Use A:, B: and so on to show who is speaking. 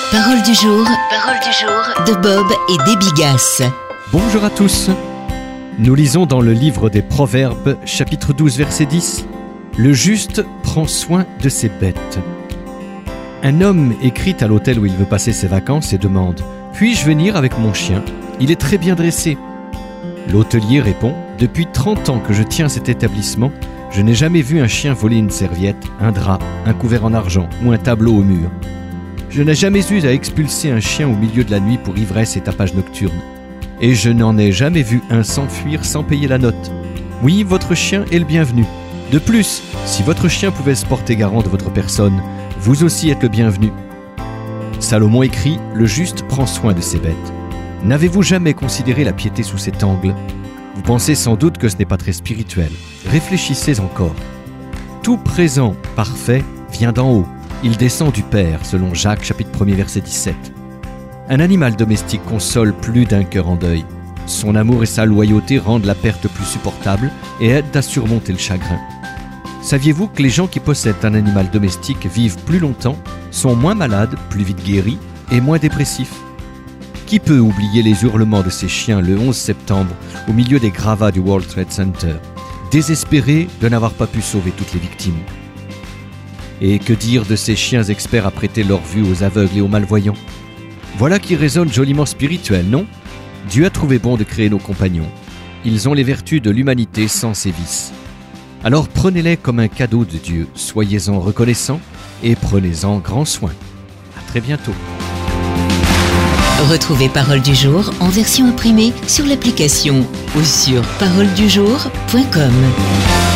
A: Parole du jour de Bob et Debbie Gass.
B: Bonjour à tous. Nous lisons dans le livre des Proverbes, chapitre 12, verset 10. Le juste prend soin de ses bêtes. Un homme écrit à l'hôtel où il veut passer ses vacances et demande « Puis-je venir avec mon chien ? Il est très bien dressé. » L'hôtelier répond « Depuis 30 ans que je tiens cet établissement, je n'ai jamais vu un chien voler une serviette, un drap, un couvert en argent ou un tableau au mur. Je n'ai jamais eu à expulser un chien au milieu de la nuit pour ivresse et tapage nocturne. Et je n'en ai jamais vu un s'enfuir sans payer la note. Oui, votre chien est le bienvenu. De plus, si votre chien pouvait se porter garant de votre personne, vous aussi êtes le bienvenu. » Salomon écrit « Le juste prend soin de ses bêtes. » N'avez-vous jamais considéré la piété sous cet angle ? Vous pensez sans doute que ce n'est pas très spirituel. Réfléchissez encore. Tout présent parfait vient d'en haut. Il descend du Père, selon Jacques, chapitre 1er, verset 17. Un animal domestique console plus d'un cœur en deuil. Son amour et sa loyauté rendent la perte plus supportable et aident à surmonter le chagrin. Saviez-vous que les gens qui possèdent un animal domestique vivent plus longtemps, sont moins malades, plus vite guéris et moins dépressifs ? Qui peut oublier les hurlements de ces chiens le 11 septembre au milieu des gravats du World Trade Center, désespérés de n'avoir pas pu sauver toutes les victimes ? Et que dire de ces chiens experts à prêter leur vue aux aveugles et aux malvoyants ? Voilà qui résonne joliment spirituel, non ? Dieu a trouvé bon de créer nos compagnons. Ils ont les vertus de l'humanité sans ses vices. Alors prenez-les comme un cadeau de Dieu, soyez-en reconnaissants et prenez-en grand soin. À très bientôt.
A: Retrouvez Parole du jour en version imprimée sur l'application ou sur paroledujour.com.